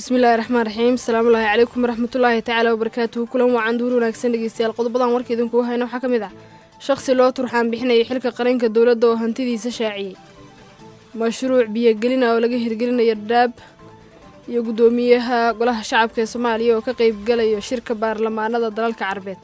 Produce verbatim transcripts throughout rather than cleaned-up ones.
بسم الله الرحمن الرحيم السلام الله عليكم ورحمة الله تعالى وبركاته كلهم وعن دور وناكسن دقيستيال qodobbadan warka idinku hayno waxa kamid ah shakhsi loo turxaan bixinay xilka qaranka dawladda oo hantidiisa shaaciyay mashruuc biyo gelin oo laga hirgelinayo Dadaab iyo gudoomiyaha golaha shacabka ee Soomaaliya oo ka qayb galaya shirka baarlamaanada dalalka Carabeed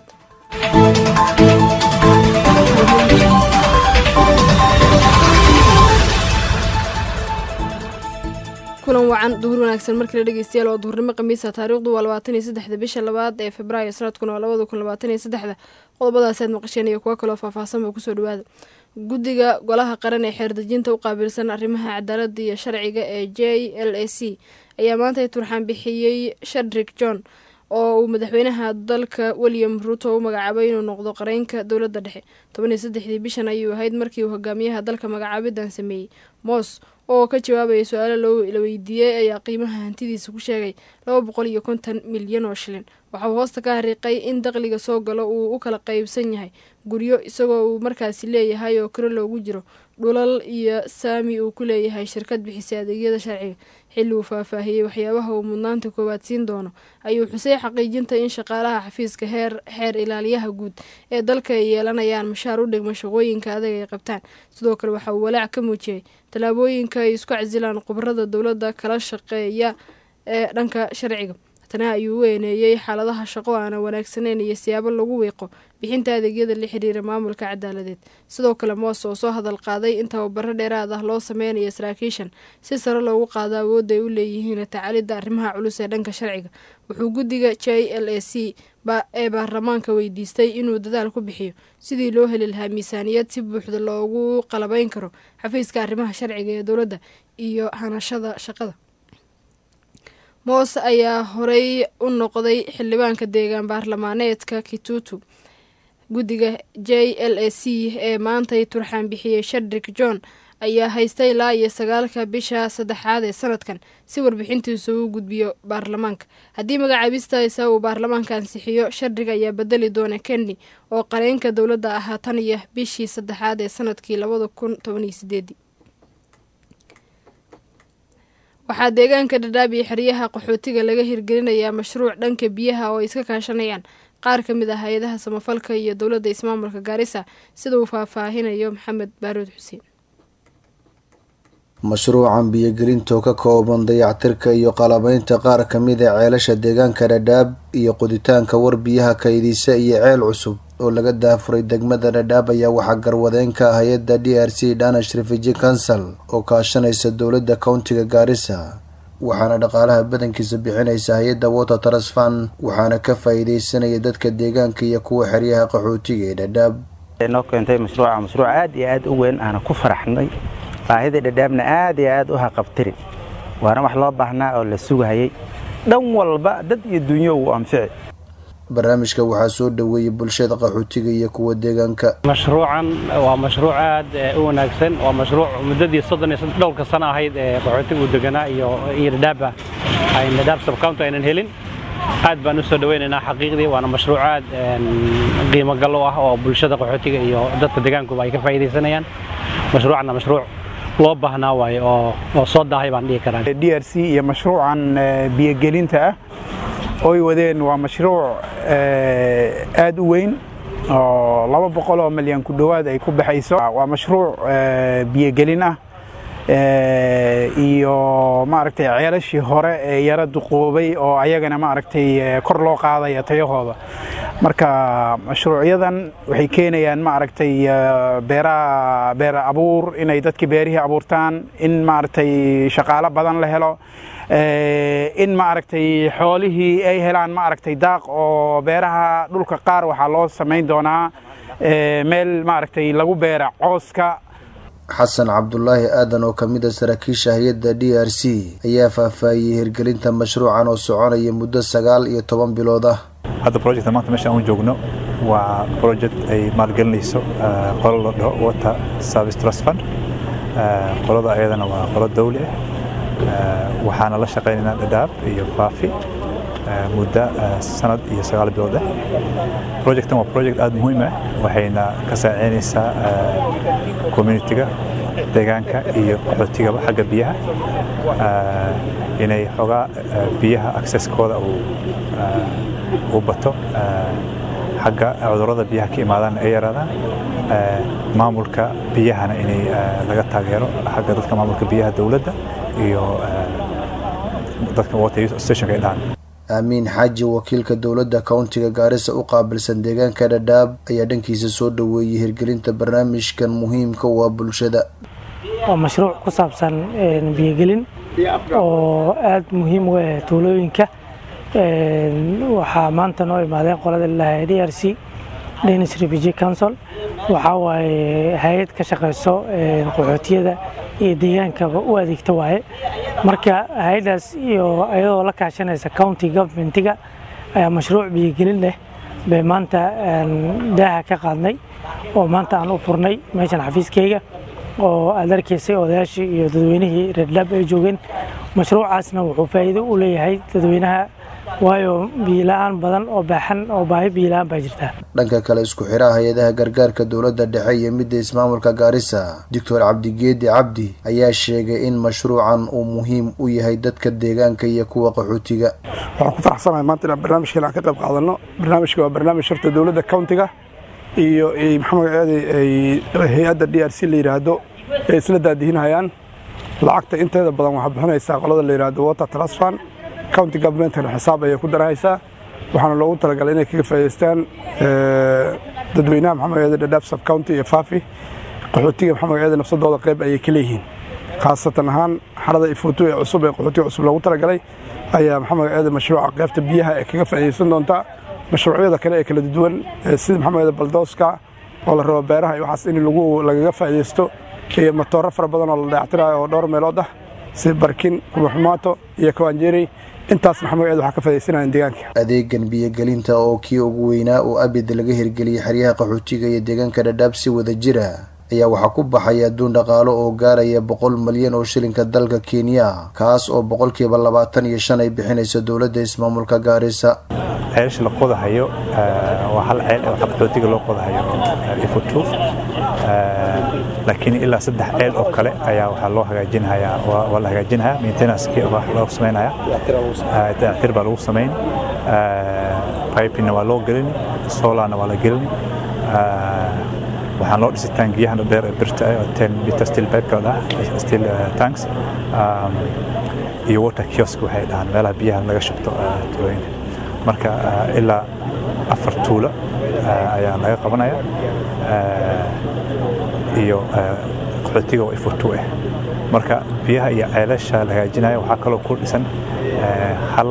kulan wacan duhur wanaagsan markii la dhageystayaal oo duhurnimo khamiis ah taariikhdu waa labaatan iyo saddex bisha labaad ee Febraayo sanadkuna waa laba kun iyo labaatan iyo saddex qodobadaas aad maqasheen iyo kuwa kale oo faahfaahsan oo ku soo dhawaada guddiga golaha qaran ee xeerdejinta u qaabilsan arrimaha cadaaladda iyo sharciga ee J L A C ayaa maanta turxaan bixiyay Shadrick John oo uu madaxweynaha dalka William Ruto u magacaabay inuu noqdo qaranka dawladda dhexe toban iyo saddex bishan ayuu ahayd markii uu hogaamiyaha dalka magacaabidan sameeyay Moss oo ka jawaabay su'aalo loo weydiiyay ayaa qiimaha hantidiisa ku sheegay laba boqol iyo konton milyan oo shilin waxa uu hoosta ka hariiqay in dakhliga soo galo uu u kala qaybsan yahay guryo isagoo uu markaasi leeyahay oo kale loogu jiro dhulal iyo saami uu ku leeyahay shirkad bixisay adeegyada sharciga xilli uu faahfaahiyay waxyaabaha uu mudnaanta koowaad siin doono ayuu xusay xaqiijinta in shaqaalaha xafiiska heer xeer ilaaliyaha guud ee dalka ay yeelanayaan mushaar u dhigma shaqooyinka adag ay qabtaan sidoo kale waxa uu walaac ka muujiyay talaabooyinka ay isku casilaan khubarada dawladda kala shaqeeya ee dhanka sharciga tana ayuu weyneeyay xaaladaha shaqo aan wanaagsaneyn iyo siyaabo lagu weeqo bixinta adeegyada la xiriira maamulka cadaaladeed sidoo kale Moss oo soo hadal qaaday inta tababaro dheeraad ah loo sameeyo saraakiishan si sare loogu qaado awoodda ay u leeyihiin tacaalida arrimaha culus ee dhanka sharciga wuxuu guddiga J L A C ba ee baarlamaanka weydiistay inuu dadaal ku bixiyo sidii loo heli lahaa miisaaniyad si buuxda loogu qalabayn karo xafiiska arrimaha sharciga ee dawladda iyo hanashada shaqada Moss ayaa horey u noqday xildhibaanka deegaan baarlamaaneedka Kitutu guddiga J L A C ee maanta turxaan bixiyay Shadrick John ayaa haystay ilaa iyo sagaalka bisha saddexaad ee sanadkan si warbixintiisu u gudbiyo baarlamaanka haddii magacaabista uu baarlamaanka ansixiyo Shadrick ayaa bedeli doona Kenny oo qareenka dawladda ahaa tan iyo bishii saddexaad ee sanadkii laba kun iyo toban iyo siddeed waxaa deegaanka Dadaab iyo xeryaha qaxootiga laga hirgelinayaa mashruuc dhanka biyaha oo iska kaashanayaan qaar ka mid ah hay'adaha samafalka iyo dawladda ismaamulka Garissa sida uu faahfaahinayo Maxamed Baaruud Xuseen mashruucan biyo-gelinta ka kooban dayactirka iyo qalabaynta qaar ka mid ah ceelasha deegaanka Dadaab iyo qoditaanka war biyaha kaydisa iyo ceel cusub oo laga daafuray degmada Dadaab ayaa waxa garwadeen ka hay'adda D R C Danish Refugee Council oo kaashanaysa dawladda countiga Garissa waxaana dhaqaalaha badankiisa bixinaysa hay'adda Water Trust Fund waxaana ka faa'iideysanaya dadka deegaanka iyo kuwa xeryaha qaxootiga ee Dadaab inoo keentay mashruuca mashruuc aad iyo aad u weyn aan ku faraxnay baahida Dadaabna aad iyo aad u haqabtirin waana wax loo baahnaa oo la sugayay dhan walba dad iyo dunyo u anfici barnaamijka waxaa soo dhaweeyay bulshada qaxootiga iyo kuwa deegaanka mashruucan waa mashruuc aad u wanaagsan waa mashruuc muddadii soddon iyo saddex dhowr sano ahayd ee qaxootiga u deganaa iyo Dadaab ay Dadaab sub county aynan helin aad baan u soo dhaweynaynaa xaqiiqdii waana mashruuc aad qiimo gal ah oo bulshada qaxootiga iyo dadka deegaanku ay ka faa'iideysanayaan mashruucna mashruuc loo baahnaa way oo oo soo daahay baan dhigi karaa D R C iyo mashruucan biyo gelinta ah oo wadeen waa mashruuc aad u weyn oo laba boqol oo milyan ku dhawaad ay ku baxayso waa mashruuc biyo gelin ah iyo maaragtay ceelashii hore ee yara duqoobay oo ayagana maaragtay kor loo qaadayo tayahooda marka mashruucyadan waxay keenayaan maaragtay beera beera abuur inay dadkii beerihii abuurtaan in maaragtay shaqaale badan la helo in maaragtay xoolihii ay helaan maaragtay daaq oo beeraha dhulka qaar waxaa loo samayn doonaa meel maaragtay lagu beera cooska xasan cabdullaahi aadan oo ka mid ah saraakiisha hay'adda D R C ayaa faahfaahiyay hirgelinta mashruucan oo soconaya muddo sagaal iyo toban bilood ah hadda project maanta meesha aan joogno waa project ay maalgelinayso qolo la dhaho Water Service Trust Fund qolada ayadana waa qolo dawli ah waxaana la shaqeynaynaa Dadaab iyo Faafi muddo sanad iyo sagaal bilood ah projectan waa project aad muhiim ah waxayna ka saacideynaysaa community-ga deegaanka iyo qaxootigaba xagga biyaha inay xogaa biyaha accesskooda uu bato xagga cudurrada biyaha ka imaadaan ay yaraadaan maamulka biyahana inay laga taageero xagga dadka maamulka biyaha dowladda iyo dadka water use stationka ay dhahan amiin xaaji wakiilka dowladda countiga Gaarisa u qaabilsan deegaanka Dadaab ayaa dhankiisa soo dhaweeyay hirgelinta barnaamijkan muhiimka u ah bulshada waa mashruuc ku saabsan biyagelin oo aad muhiim u ah tuulooyinka waxaa maanta noo imaadeen qolada D R C Danish Refugee Council waxa waaye hay'ad ka shaqeyso qaxootiyada iyo deegaankaba u adeegta waaye marka hay'adaas iyo ayadoo la kaashanaysa county governmentiga ayaa mashruuc biyagelin leh bay maanta daaha ka qaadnay oo maanta aan u furnay meeshan xafiiskeyga oo aad arkaysay odayaashii iyo dadweynihii Red Lab ay joogeen mashruucaasna wuxuu faa'iido u leeyahay dadweynaha waayo biilaan badan oo baahan oo baahi biilaan baa jirta dhanka kale isku xiraha hay'adaha gargaarka dowladda dhexe iyo midda ismaamulka Gaarisa Doctor Cabdigeedi Cabdi ayaa sheegay in mashruucan uu muhiim u yahay dadka deegaanka iyo kuwa qaxootiga waxaan ku faraxsanahay maanta in barnaamijkan ka qayb qaadano barnaamijka waa barnaamij shirta dowladda countiga iyo maxamed aadi ay hay'adda D R C la yiraahdo ay isla daadihinayaan lacagta inteeda badan waxa bixinaysa qolada la yiraahdo water trust fund county government ee xisaab ay ku daraysa waxaana loogu talagalay inay kaga faa'iideystaan dadweynaha maxamed Dadaab sub county iyo Faafi qaxootiga maxamed nafsadooda qayb ay ka leeyihiin khaasatan ahaan xarada ifuutu ee cusub ee qaxootiga cusub loogu talagalay ayaa maxamed mashruuca qaybta biyaha ee kaga faa'iideysan doonta mashruucyada kale ee kala duwan sida maxamed Baldowska oo la rabo beeraha iyo waxaas in lagu lagaga faa'iideysto iyo matooro fara badan oo la dayactirayo oo dhowr meelood ah si barkin kuma xumaato iyo kawanjeeri intaas maxamed waxa ka faa'iideysanayaan deegaanka adeegan biyagelinta oo kii ugu weynaa oo abid laga hirgeliyay xeryaha qaxootiga iyo deegaanka Dadaab si wada jira ayaa waxa ku baxaya aduun dhaqaale oo gaaraya boqol milyan oo shilinka dalka Kenya kaas oo boqolkiiba labaatan iyo shan ay bixinayso dowladda ismaamulka Gaarisa ceesh la qodahayo waa hal ceel oo qaxootiga loo qodahayo ifutu laakiin ilaa saddex ceel oo kale ayaa waxa loo hagaajinayaa waa la hagaajinayaa maintenance-kii wax loo sameeynaya dayactir baa lagu sameyn pipe-na waa loo gelin solar-na waa la gelin waxaan loo dhisay taangiyahan dheer ee birta ah ten meter steel pipe ka steel tanks iyo water kiosk waxay dhahan meelaha biyaha laga shubto tuulooyinka marka ilaa afar tuulo ayaa laga qabanaya iyo qaxootiga oo ifutu ah marka biyaha iyo ceelasha la hagaajinayo waxa kale oo ku dhisan hal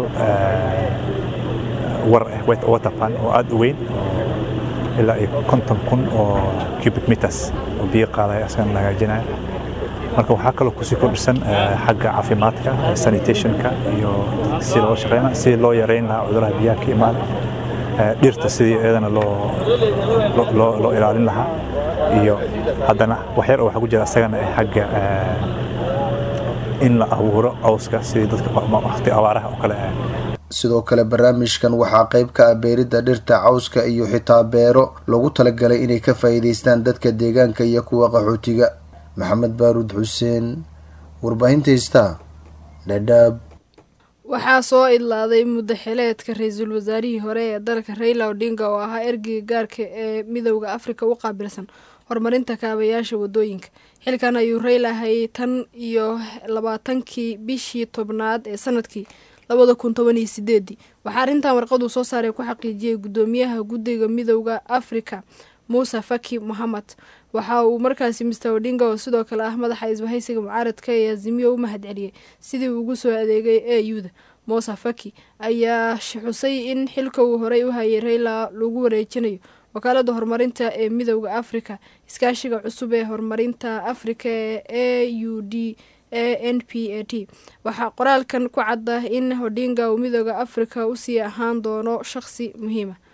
war water pan oo aad u weyn ilaa konton kun oo cubic meters oo biyo qaadaya asan la hagaajinayo marka waxa kale oo ku sii kordhisan xagga caafimaadka sanitationka iyo si loo shaqeeyo si loo yareyn lahaa cudurrada biyaha ka imaada dhirta sidii eedana loo loo loo ilaalin lahaa iyo haddana wax yar oo waxa ku jira asagana xagga in la abuuro cawska sidii dadka waqti abaaraha oo kale sidoo kale barnaamijkan waxaa qayb ka ah beeridda dhirta cawska iyo xitaa beero lagu talagalay inay ka faa'iideystaan dadka deegaanka iyo kuwa qaxootiga maxamed baaruud xuseen warbaahinta Star Dadaab waxaa soo idlaaday muddo xileedka ra'iisul wasaarihii hore ee dalka Raila Odinga oo ahaa ergeyga gaarka ee midowga Afrika u qaabilsan horumarinta kaabayaasha wadooyinka xilkan ayuu Raila hayay tan iyo labaatankii bishii tobnaad ee sanadkii labada kun toban iyo sideed waxaa arrintan warqadu soo saaray ku xaqiijiyay gudoomiyaha guddiga midowga Afrika Musa Faki Mohamed waxa uu markaasi Mister Odinga oo sidoo kale ah madaxa isbahaysiga mucaaradka ee Azimio u mahadceliyay sidii uu ugu soo adeegay A U da Musa Faki ayaa xusay in xilka uu horey u hayay Raila lagu wareejinayo wakaalada horumarinta ee midowga Afrika iskaashiga cusub ee horumarinta Afrika ee A U D N P A T waxa qoraalkan ku cadda in Odinga uu midowga Afrika u sii ahaan doono shakhsi muhiim ah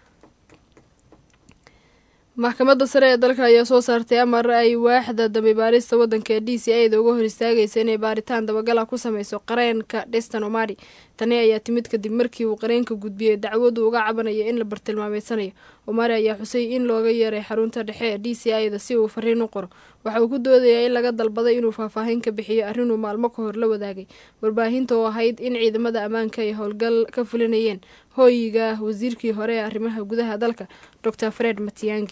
maxkamadda sare ee dalka ayaa soo saartay amar ay waaxda dambi baarista waddanka D C A da uga hor istaagaysa inay baaritaan dabagal ah ku sameyso qareenka Destan Omari tani ayaa timid kadib markii uu qareenka gudbiyey dacwadu uga cabanaya in la bartilmaameedsanayo. Omari ayaa xusay in looga yeeray xarunta dhexe ee D C I da si uu fariin u qoro. Waxa uu ku doodayaa in laga dalbaday inuu faahfaahin ka bixiyo arrin uu maalmo ka hor la wadaagay warbaahinta oo ahayd in ciidamada ammaanka ay howlgal ka fulinayeen hooyiga wasiirkii hore ee arrimaha gudaha dalka Doctor Fred Matiang'i.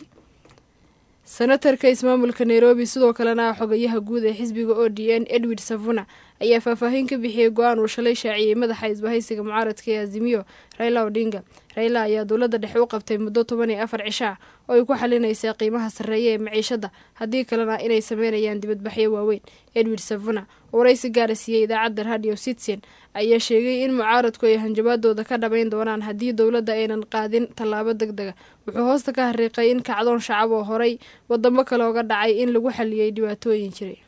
Senatarka ismaamulka Nairobi sidoo kalena xogayaha guud ee xisbiga O D M Edward Savuna ayaa faahfaahin ka bixiyay go'aan uu shalay shaaciyay madaxa isbahaysiga mucaaradka ee Azimio Raila Odinga. Raila ayaa dowladda dhexe u qabtay muddo toban iyo afar cisho ah oo ay ku xalinaysay qiimaha sarreeya ee maciishada haddii kalena inay sameynayaan dibadbaxyo waaweyn. Edward Savuna oo waraysi gaar ah siiyay idaacadda Radio Citizen ayaa sheegay in mucaaradku ay hanjabaadooda ka dhabayn doonaan haddii dowladda aynan qaadin tallaabo degdeg ah. Wuxuu hoosta ka xariiqay in kacdoon shacab oo horay wadamo kale uga dhacay in lagu xaliyay dhibaatooyin jiray.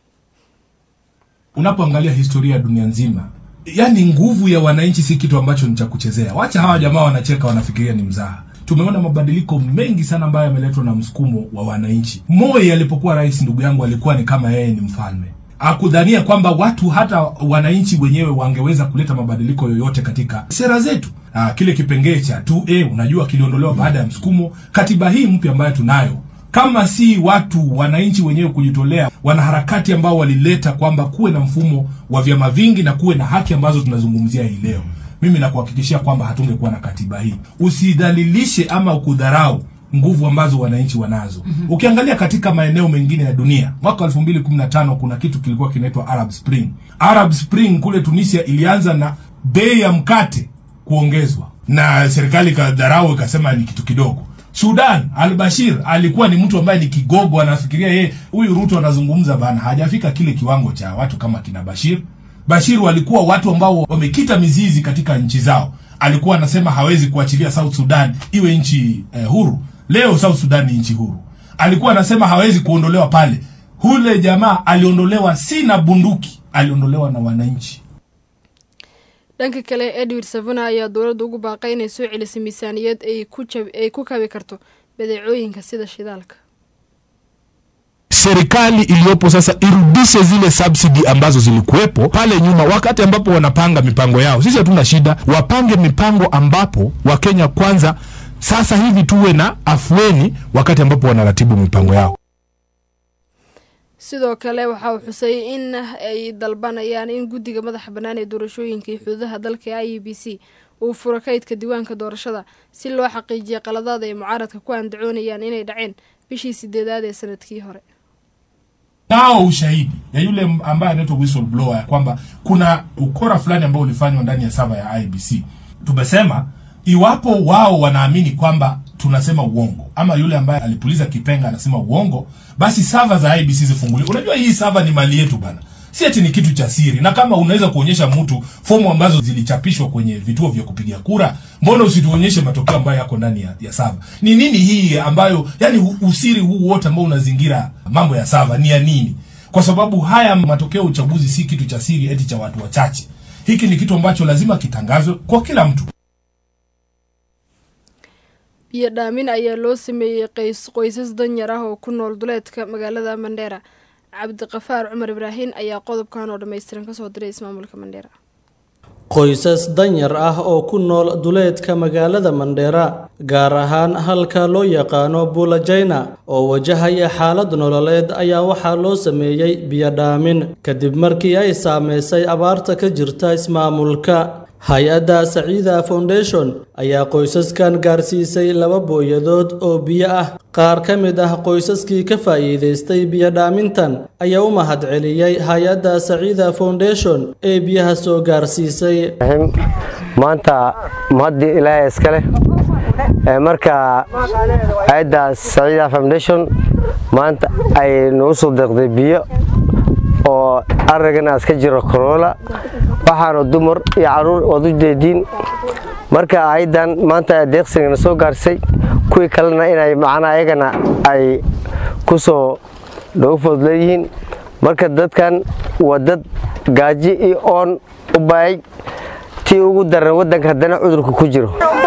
Unapoangalia historia ya dunia nzima, yani nguvu ya wananchi si kitu ambacho ni cha kuchezea. Wacha hawa jamaa wanacheka wanafikiria ni mzaha. Tumeona mabadiliko mengi sana ambayo yameletwa na msukumo wa wananchi. Moi alipokuwa rais, ndugu yangu, alikuwa ni kama yeye ni mfalme. Hakudhania kwamba watu hata wananchi wenyewe wangeweza kuleta mabadiliko yoyote katika sera zetu. Aa, kile kipengele cha two A unajua kiliondolewa baada ya msukumo. Katiba hii mpya ambayo tunayo, kama si watu wananchi wenyewe kujitolea, wanaharakati ambao walileta kwamba kuwe na mfumo wa vyama vingi na kuwe na haki ambazo tunazungumzia hii leo, mimi nakuhakikishia kwamba hatungekuwa na katiba hii. Usidhalilishe ama ukudharau nguvu ambazo wananchi wanazo. Mm-hmm. Ukiangalia katika maeneo mengine ya dunia, mwaka elfu mbili kumi na tano kuna kitu kilikuwa kinaitwa Arab Spring. Arab Spring kule Tunisia ilianza na bei ya mkate kuongezwa, na serikali kadharau ikasema ni kitu kidogo. Sudan, Al-Bashir alikuwa ni mtu ambaye ni kigogo, anafikiria yeye huyu Ruto anazungumza bana, hajafika kile kiwango cha watu kama kina Bashir. Bashir walikuwa watu ambao wamekita mizizi katika nchi zao. Alikuwa anasema hawezi kuachilia South Sudan iwe nchi eh, huru. Leo South Sudan ni nchi huru. Alikuwa anasema hawezi kuondolewa pale. Hule jamaa aliondolewa si na bunduki, aliondolewa na wananchi. dhanka kale Edward Savuna ayaa dowladda ugu baaqay inay soo celiso miisaaniyad ay ku ay ku kabi karto badeecooyinka sida shidaalka. Serikali iliyopo sasa irudishe zile subsidy ambazo zilikuwepo pale nyuma wakati ambapo wanapanga mipango yao. Sisi hatuna shida, wapange mipango ambapo Wakenya kwanza sasa hivi tuwe na afueni wakati ambapo wanaratibu mipango yao. sidoo kale waxa uu xusay in ay dalbanayaan in guddiga madaxa bannaan ee doorashooyinka iyo xuduudaha dalka I E B C uu furo kaydka diiwaanka doorashada si loo xaqiijiyo qaladaad ay mucaaradka ku andacoonayaan inay dhaceen bishii sideedaad ee sanadkii hore. Nao ushahidi ya yule ambaye anaitwa whistleblower kwamba kuna ukora fulani ambao ulifanywa ndani ya server ya I E B C. Tumesema iwapo wao wanaamini kwamba tunasema uongo ama yule ambaye alipuliza kipenga anasema uongo, basi server za I E B C zifunguliwe. Unajua hii server ni mali yetu bana. Si eti ni kitu cha siri. Na kama unaweza kuonyesha mtu fomu ambazo zilichapishwa kwenye vituo vya kupigia kura, mbona usituonyeshe matokeo ambayo yako ndani ya, ya server? Ni nini hii ambayo, yani usiri huu wote ambao unazingira mambo ya server ni ya nini? Kwa sababu haya matokeo uchaguzi si kitu cha siri eti cha watu wachache. Hiki ni kitu ambacho lazima kitangazwe kwa kila mtu. biyo dhaamin ayaa loo sameeyay qays qoysas danyar ah oo ku nool duleedka magaalada Mandera. Cabdiqafaar Cumar Ibraahin ayaa qodobkan oo dhameystiran ka soo diray ismaamulka Mandera. qoysas danyar ah oo ku nool duleedka magaalada Mandera gaar ahaan halka loo yaqaano Bulajayna oo wajahaya xaalad nololeed ayaa waxa loo sameeyay biyo dhaamin kadib markii ay saameysay abaarta ka jirta ismaamulka. Hay'adda Saciida Foundation ayaa qoysaskan gaarsiisay laba booyadood oo biyo ah. Qaar ka mid ah qoysaskii ka faa'iideystay biyo dhaamintan ayaa u mahadceliyay Hay'adda Saciida Foundation ee biyaha soo gaarsiisay. maanta mahad Ilaahay iska leh marka Hay'adda Saciida Foundation maanta ay noo soo deeqday biyo oo aragana iska jiro Corolla waxaanu dumar iyo caruur wada jeedin marka aydan maanta deeqsiga soo gaarsay kuwi kalena inay macna ayagana ay ku soo dhoofod leeyihiin marka dadkan wadad gaaji iyo on u baay tii ugu daran wadanka hadana cudurku ku jiro.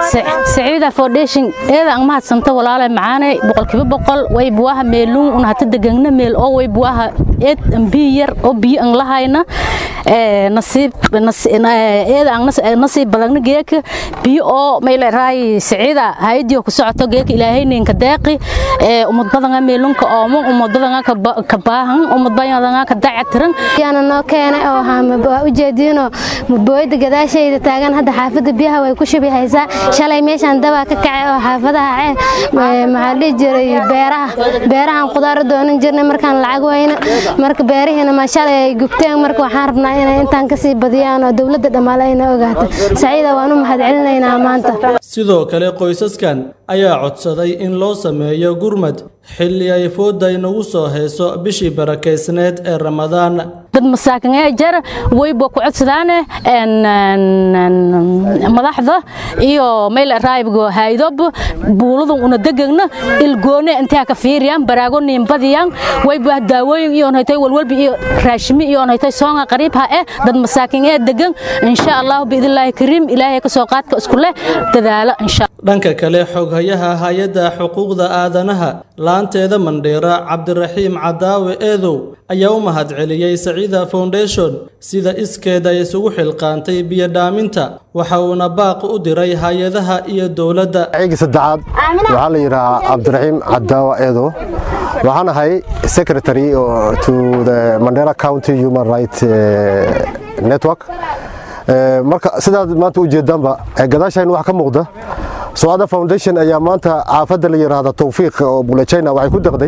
سعيدة فونديشن إذا أنا ما هتصنت ولا على معانا بقول كيف بقول ويبواها ميلون ونهتدقنا ميل أو ويبواها إد بير أو بي أنلا هاينا نصيب نصيب إذا أنا نصيب بدنا جيك بي أو ميل راي سعيدة هايديو كسرعة جيك إلى هين كداقي ومتبادنا ميلون كأمو ومتبادنا كباهن ومتبادنا كدعترن أنا نوكينا أو هم وجدينه بويد قداش شيء تاجن هذا حافظ بيها ويكوش بيها إذا شلي مش عندها ككع حافظها معلي جري بيرها بيرها قدار دون جرنا مركان العجوين مرك بيره هنا ما شاء الله جبتين مرك وحاربنا هنا أنت انكسي بديان ودولة دمالينا وقعت سعيدة وأنا محد علينا هنا أمانته sidoo kale qoysaskan ayaa codsaday in loo sameeyo gurmad xilli ay fooda inagu soo heeso bishii barakeysneed ee Ramadaan dad masaakin ee jar way boo ku codsadaan een madaxda iyo meel raayibgo haydob buuladu una degagna ilgoone inta ka fiiriyaan baraago nimbadiyaan way baa daawooyin iyo haytay walwalbi iyo raashimi iyo haytay soonga qariibha ee dad masaakin ee degan insha Allah biidilaahi kariim ilaahay ka soo qaadka isku leh dadaalo insha dhanka kale xoghayaha hay'adda xuquuqda aadanaha laanteeda Mandheera Cabdiraxiim Cadaawe Eedow ayaa u mahadceliyay Saciida Foundation sida iskeeda ay isugu xilqaantay biyo dhaaminta waxa uuna baaq u diray hay'adaha iyo dawladda ayga saddexaad waxa la yiraahdaa Cabdiraxiim Cadaawe Eedow waxaan ahay secretary to the Mandheera County Human Rights Network marka sidaad maanta u jeedaanba gadaashayn wax ka muuqda Saciida Foundation ayaa maanta caafada la yiraahdo Tawfiiq oo Bulachayna waxay ku daqday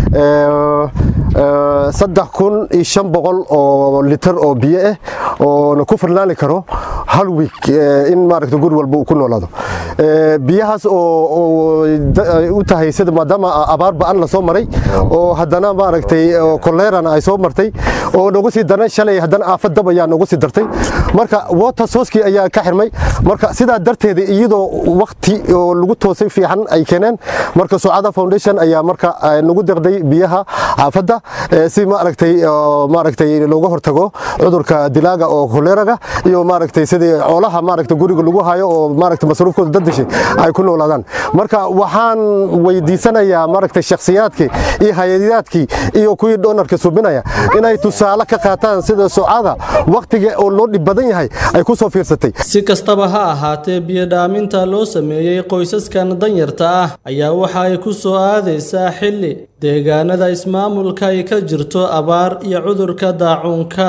saddex kun iyo shan boqol oo litir oo biyo ah oo ku filnaan karo hal week in maaragtay guri walba uu ku noolaado biyahaas oo u tahay sida maadaama abaar baan la soo maray oo haddana maaragtay koleerana ay soo martay oo nagu sii daran shalay haddana aafad dab ayaa nagu sii dartay marka water source ayaa ka xirmay marka sidaa darteed iyadoo waqti oo lagu toosay fiican ay keeneen marka Saciida Foundation ayaa marka nagu deqday biyaha aafada si maaragtay maaragtay looga hortago cudurka dilaaga oo koleeraga iyo maaragtay sidii xoolaha maaragtay guriga lagu hayo oo maaragtay masruufkooda dadashay ay ku noolaadaan marka waxaan weydiisanayaa maaragtay shakhsiyaadkii iyo hay'adaadkii iyo kuwii donorka subinaya inay tusaale ka qaataan sida Saciida waqtiga oo loo dhib badan yahay ay ku soo fiirsatay si kastaba ha ahaatee biyo dhaaminta loo sameeyay qoysaskan danyarta ah ayaa waxa ay ku soo aadaysaa xilli deegaanada ismaamulka ay ka jirto abaar iyo cudurka daacuunka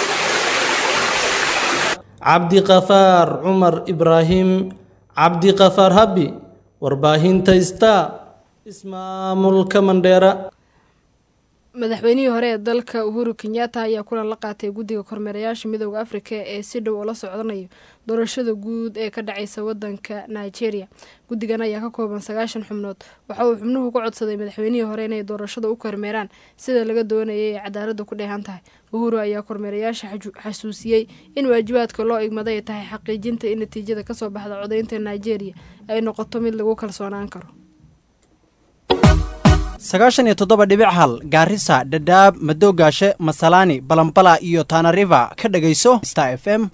Cabdi Qafaar Umar Ibrahim Cabdi Qafaar Habi warbaahinta ista ismaamulka Mandheera madaxweynihii hore ee dalka Uhuru Kenyatta ayaa kulan la qaatay guddiga kormeerayaasha midowga Afrika ee si dhow ula socdanayo doorashada guud ee ka dhacaysa wadanka Nigeria guddigan ayaa ka kooban sagaashan xubnood waxa uu xubnuhu ku codsaday madaxweynihii hore inay doorashada u kormeeraan sida laga doonayay ee cadaaladda ku dheehan tahay Uhuru ayaa kormeerayaasha xasuusiyay in waajibaadka loo igmaday ay tahay xaqiijinta in natiijada ka soo baxda codeynta Nigeria ay noqoto mid lagu kalsoonaan karo sagaashan iyo toddoba dhibic hal Gaarisa Dadaab Madoogaashe Masalani Balambala iyo Tana River ka dhageyso Star F M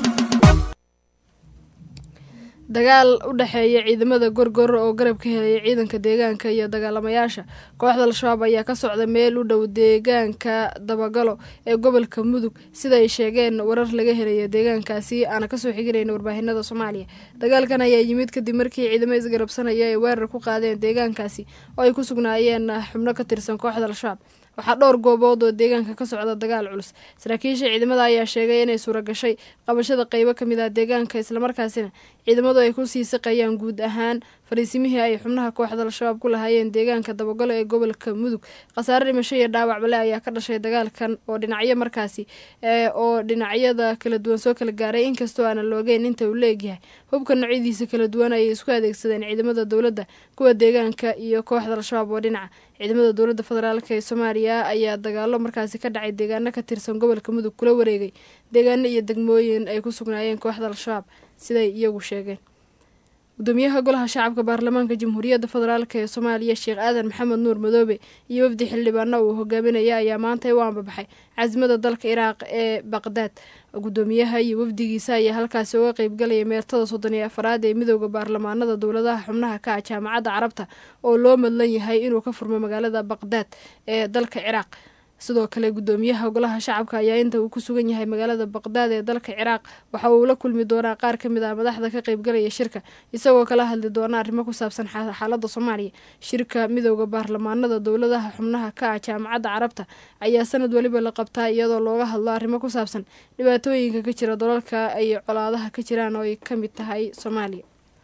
dagaal u dhaxeeya ciidamada gorgor oo garab ka helay ciidanka deegaanka iyo dagaalamayaasha kooxda al-shabaab ayaa ka socda meel u dhow deegaanka dabagalo ee gobolka Mudug sida ay sheegeen warar laga helay deegaankaasi aan ka soo xigireyn warbaahinada Soomaaliya dagaalkan ayaa yimid kadib markii ciidamada isgarabsanaya ay weerar ku qaadeen deegaankaasi oo ay ku sugnaayeen xubno ka tirsan kooxda al-shabaab waxaa dhowr goobood oo deegaanka ka socda dagaal culus saraakiisha ciidamada ayaa sheegay inay suura gashay qabashada qaybo ka mid ah deegaanka isla markaasina ciidamadu ay ku sii saqayaan guud ahaan fariisimihii ay xubnaha kooxda al-shabaab ku lahaayeen deegaanka dabagalo ee gobolka Mudug khasaare dhimasho iyo dhaawac bale ayaa ka dhashay dagaalkan oo dhinacyo markaasi ee oo dhinacyada kala duwan soo kala gaaray inkastoo aan la ogeyn inta uu leeyahay hubka noocyadiisa kala duwan ay isku adeegsadeen ciidamada dawladda kuwa deegaanka iyo kooxda al-shabaab oo dhinaca ciidamada dawladda federaalka ee Soomaaliya ayaa dagaalo markaasi ka dhacay deegaano ka tirsan gobolka Mudug kula wareegay deegaano iyo degmooyin ay ku sugnaayeen kooxda al-shabaab siday iyagu sheegeen gudoomiyaha golaha shacabka baarlamaanka jamhuuriyadda federaalk ee soomaaliya sheekh aadan maxamed nuur madoobe iyo wafdi xildhibaano uu hogaaminaya ayaa maanta u aanbabaxay casimada dalka Ciraaq ee Baqdaad. gudoomiyaha iyo wafdigiisa ayaa halkaasi uga qaybgalaya meertada soddon iyo afaraad ee midowda baarlamaanada dowladaha xubnaha ka ah jaamacadda carabta oo loo madlan yahay inuu ka furmo magaalada Baqdaad ee dalka Ciraaq. sidoo kale gudoomiyaha golaha shacabka ayaa inta uu ku sugan yahay magaalada Baqdaad ee dalka Ciraaq waxa uu la kulmi doonaa qaar ka mid ah madaxda ka qaybgalaya shirka isagoo kala hadli doona arrimo ku saabsan xaaladda Soomaaliya. shirka midowda baarlamaanada dowladaha xubnaha ka ah jaamacadda carabta ayaa sanad waliba la qabtaa iyadoo looga hadlo arrimo ku saabsan dhibaatooyinka ka jira dalalka ay colaadaha ka jiraan oo ay ka mid tahay Soomaaliya.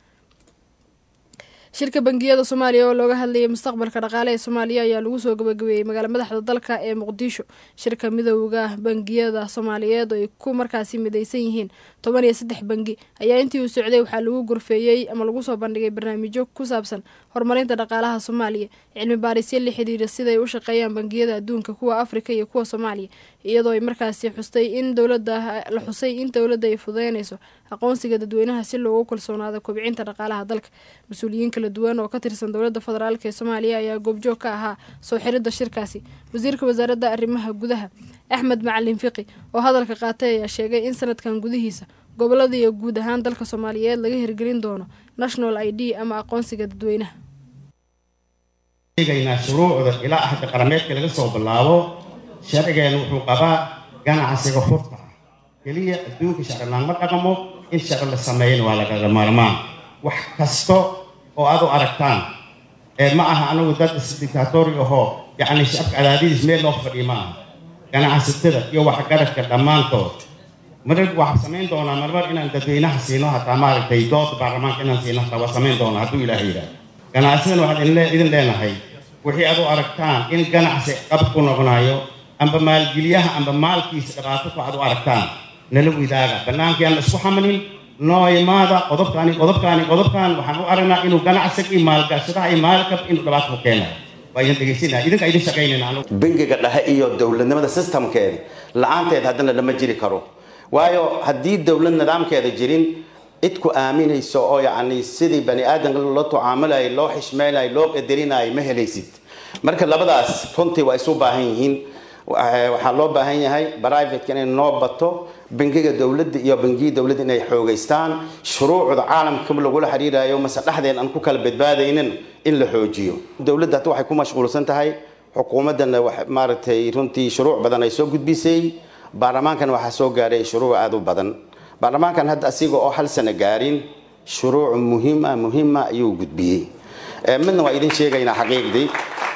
shirka bangiyada Soomaaliya oo looga hadlayay mustaqbalka dhaqaale ee Soomaaliya ayaa lagu soo gabagabeeyay magaalada madaxda dalka ee Muqdisho. shirka midowga bangiyada Soomaaliyeed oo ay ku markaasi midaysan yihiin toban iyo saddex bangi ayaa intii uu socday waxa lagu gorfeeyay ama lagu soo bandhigay barnaamijyo ku saabsan horumarinta dhaqaalaha Soomaaliya, cilmi baarisyo la xiriira sida ay u shaqeeyaan bangiyada adduunka, kuwa Afrika iyo kuwa Soomaaliya, iyadoo ay markaasi xustay in dowladda la xusay in dowladda ay fududeynayso aqoonsiga dadweynaha si loogu kalsoonaado kobcinta dhaqaalaha dalka. mas'uuliyiin kala duwan oo ka tirsan dowladda federaalk ee Soomaaliya ayaa goobjoog ka ahaa soo xiridda shirkaasi. wasiirka wasaaradda arrimaha gudaha Axmed Macalin Fiqi oo hadalka qaatay ayaa sheegay in sanadkan gudihiisa gobolada iyo guud ahaan dalka Soomaaliyeed laga hirgelin doono National I D ama aqoonsiga dadweynaha. sheegaynaa shuruucda ilaa ahda qarameedka laga soo bilaabo sharcigeenu wuxuu qabaa ganacsiga furta kaliya adduunka sharci lama dhaqmo in sharci la sameeyana waa laga maarmaan. wax kasto oo aad u aragtaan ee ma aha anagu dad dictatori ahoo yacni shacabka cadaadidiis meel loo fadhiyo ma aha. ganacsatada iyo waxgaradka dhammaantood marad waxaan samayn doonaa marmar inaan dadweynaha siino hataa maaragtay dood baarlamaanka inaan siino hataa waa samayn doonaa hadduu ilaahay yidhaahdo. ganacsadana waxaan idin leenahay wixii aad u aragtaan in ganacsi qabad ku noqonayo amba maalgeliyaha amba maalkiisa dhibaato ku aad u aragtaan nala widaaga bannaankii aan isku xamalin noo imaada qodobkaani qodobkaani qodobkaan waxaan u aragnaa inuu ganacsiga iyo maalgashadaha iyo maalkab inuu dhibaato ku keenayo. waa idin dhegeysinaa idinka idin shaqaynayna anigu bangiga dhexe iyo dowladnimada systemkeeda la-aanteed haddana lama jiri karo. waayo haddii dowlad nidaamkeeda jirin cid ku aaminayso oo yacni sidii bani aadamka loo tacaamulayo loo xishmeynayo loo qadarinayo ma helaysid. marka labadaas runtii waa isu baahan yihiin. waxaa loo baahan yahay private inay noo bato bangiga dowladda iyo bangiyada dowladda inay xoogaystaan shuruucda caalamka lagula xiriirayo mase dhexdeen aan ku kala badbaadaynin in la xoojiyo. dowladda hadda waxay ku mashquulsan tahay xukuumaddana maaragtay runtii shuruuc badan ay soo gudbisay baarlamaankana waxaa soo gaaray shuruuc aada u badan. baarlamaankan hadda asiga oo hal sano gaarin shuruuc muhiim ah muhiim ah ayuu gudbiyey. midna waa idin sheegaynaa xaqiiqdii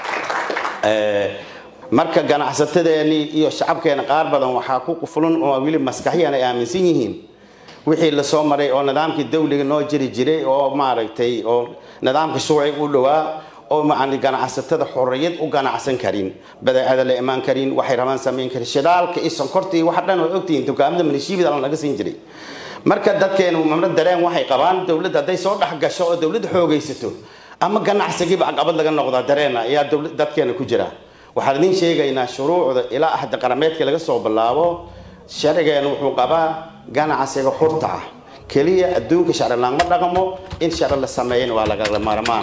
marka ganacsatadeeni iyo shacabkeena qaar badan waxaa ku qufulan oo weli maskaxiyan ay aaminsan yihiin wixii la soo maray oo nidaamkii dawliga noo jiri jiray oo maaragtay oo nidaamka shuuciga u dhawaa oo macni ganacsatada xorriyad u ganacsan karin badeecada la imaan karin waxay rabaan samayn karin shidaalka iyo sonkorta iyo waxa dhan oo ogtihiin dukaamada manishiibida laga siin jiray. marka dadkeenu mamra dareen waxay qabaan dawladda hadday soo dhex gasho oo dawladda xoogaysato ama ganacsigiiba caqabad laga noqdaa dareena ayaa dadkeena ku jira. waxaan idin sheegaynaa shuruucda ilaa ahda qarameedka laga soo bilaabo sharcigeenu wuxuu qabaa ganacsiga xurta ah kaliya adduunka sharci lama dhaqmo in sharci la sameeyana waa laga maarmaan.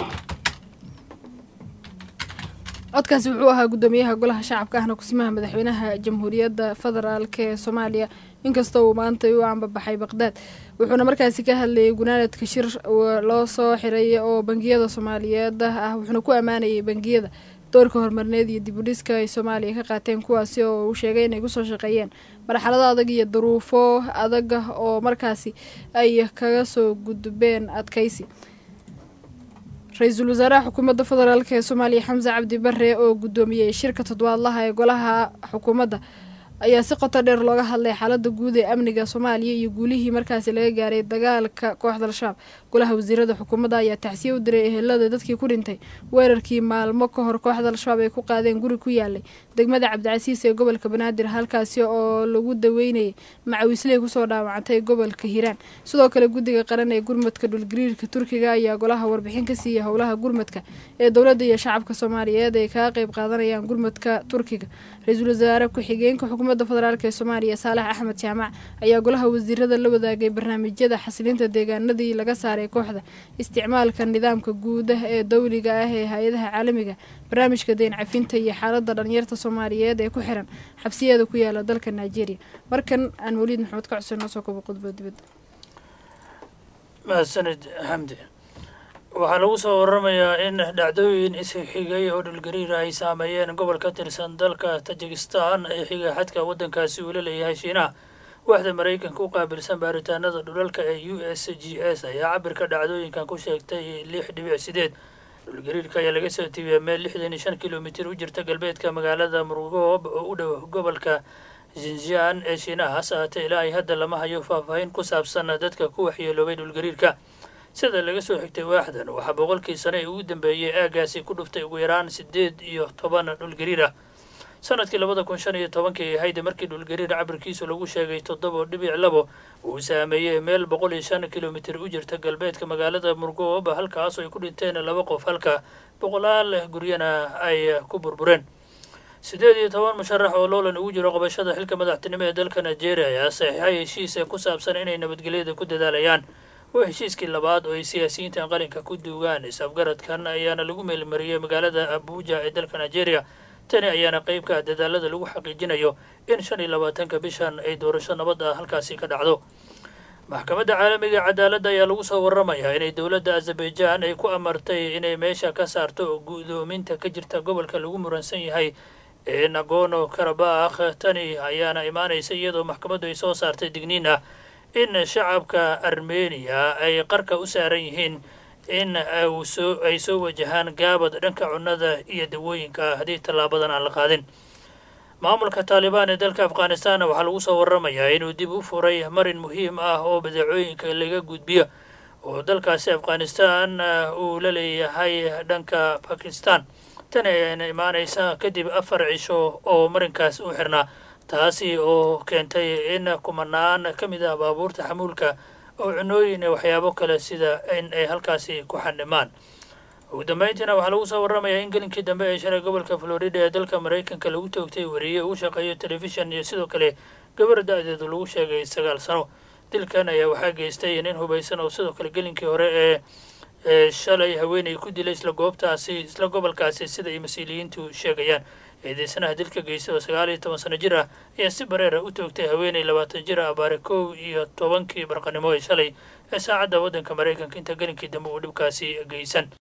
codkaasi wuxuu ahaa gudoomiyaha golaha shacabka ahna kusimaha madaxweynaha jamhuuriyadda federaalk ee Soomaaliya inkastoo uu maanta u aanbabaxay Baqdaad. wuxuuna markaasi ka hadlayay gunaanadka shir loo soo xiray oo bangiyada Soomaaliyeed ah wuxuuna ku amaanayay bangiyada doorka horumarineed iyo dib u dhiska ay Soomaaliya ka qaateen kuwaasi oo uu sheegay inay ku soo shaqeeyeen marxalado adag iyo duruufo adag oo markaasi ay kaga soo gudbeen adkaysi. ra-iisul wasaaraha xukuumadda federaalk ee Soomaaliya Xamse Cabdi Barre oo gudoomiyay shirka toddobaadlaha ee golaha xukuumadda ayaa si qoto dheer looga hadlay xaaladda guud ee amniga Soomaaliya iyo guulihii markaasi laga gaaray dagaalka kooxda al-shabaab. golaha wasiirada xukuumadda ayaa tacsiye u diray ehelada dadkii ku dhintay weerarkii maalmo ka hor kooxda al-shabaab ay ku qaadeen guri ku yaalay degmada Cabdicasiis ee gobolka Banaadir halkaasi oo lagu daweynayay macawisley ku soo dhaawacantay gobolka Hiiraan. sidoo kale guddiga qaran ee gurmadka dhulgariirka Turkiga ayaa golaha warbixin ka siiyay howlaha gurmadka ee dowladda iyo shacabka Soomaaliyeed ay ka qayb qaadanayaan gurmadka Turkiga. ra-iisul wasaare ku xigeenka xukuumadda federaalk ee soomaaliya saalax axmed jaamac ayaa golaha wasiirada la wadaagay barnaamijyada xasilinta deegaanadii laga saaray kooxda isticmaalka nidaamka guud ah ee dowliga ah ee hay-adaha caalamiga barnaamijka deyn cafinta iyo xaalada dhalinyarta soomaaliyeed ee ku xiran xabsiyada ku yaala dalka nigeria. markan aan waliid maxamed ka cuseen noo soo kobo qodbo dibadda. mahadsanid xamdi. waxaa lagu soo waramayaa in dhacdooyin isxigay oo dhulgariira ay saameeyeen gobol ka tirsan dalka tajikistan ee xiga xadka waddankaasi uu la leeyahay shiinaha. waaxda maraykanka u qaabilsan baaritaanada dhulalka ee u s g s ayaa cabirka dhacdooyinkan ku sheegtay lix dhibic sideed. dhulgariirka ayaa laga soo tiibiyay meel lixdan iyo shan kilomitir u jirta galbeedka magaalada murugoob oo u dhow gobolka Xinjiang ee shiinaha. hase haatee ilaa ay hadda lama hayo faahfaahin ku saabsan dadka ku waxyeeloobay dhulgariirka. sida laga soo xigtay waaxdan waxaa boqolkii sane ee ugu dambeeyey aagaasi ku dhuftay ugu yaraan sideed iyo toban dhulgariir ah. sanadkii labada kun shan iyo tobankii ahayd markii dhulgariir cabirkiisu lagu sheegay toddoba dhibic labo uu saameeyey meel boqol iyo shan kilomitir u jirta galbeedka magaalada murugoob halkaas oo ay ku dhinteen laba qof halka boqolaal guryana ay ku burbureen. sideed iyo toban musharax oo loolan ugu jiro qabashada xilka madaxtinimo ee dalka nigeria ayaa saxiixay heshiis ku saabsan inay nabadgelyada ku dadaalayaan. waa heshiiskii labaad oo ay siyaasiyiintan qalinka ku duugaan. is-afgaradkan ayaana lagu meelmariyey magaalada abuja ee dalka nigeria. tani ayaana qeybka dadaalada lagu xaqiijinayo in shan iyo labaatanka bishan ay doorasho nabad ah halkaasi ka dhacdo. maxkamadda caalamiga cadaaladda ayaa lagu soo waramayaa inay dowladda azerbaijan ay ku amartay inay meesha ka saarto gu'doominta ka jirta gobolka lagu muransan yahay ee nagorno karabakh. tani ayaana imaanaysa iyadoo maxkamaddu ay soo saartay digniin ah in shacabka armeniya ay qarka u saaran yihiin in ay soo wajahaan gaabad dhanka cunnada iyo dawooyinka haddii tallaabadan aan la qaadin. maamulka taalibaan ee dalka afghanistan waxaa lagu soo waramayaa inuu dib u furay marin muhiim ah oo badeecooyinka laga gudbiyo oo dalkaasi afghanistan uu la leeyahay dhanka bakistan. tani ayaana imaanaysa kadib afar cisho oo marinkaas u xirnaa, taasi oo keentay in kumanaan ka mid ah baabuurta xamuulka oo cunooyin ee waxyaabo kale sida in ay halkaasi ku xanimaan. ugu dambeyntiina waxaa lagu soo waramayaa in gelinkii dambe ee shalay gobolka florida ee dalka maraykanka lagu toogtay wariye uu shaqeeyo telefishan iyo sidoo kale gabar da-deedu lagu sheegay sagaal sano. dilkan ayaa waxaa geystay nin hubaysan oo sidoo kale gelinkii hore ee ee shalay haweenay ku dilay isla goobtaasi isla gobolkaasi sida ay mas-uuliyiintu sheegayaan. eedeysanaha dilka geysta oo sagaal iyo toban sano jir ah ayaa si bareera u toogtay haweenay labaatan jir ah abaare kow iyo tobankii barqanimo ee shalay ee saacadda waddanka maraykanka inta gelinkii dambe uu dhibkaasi geysan.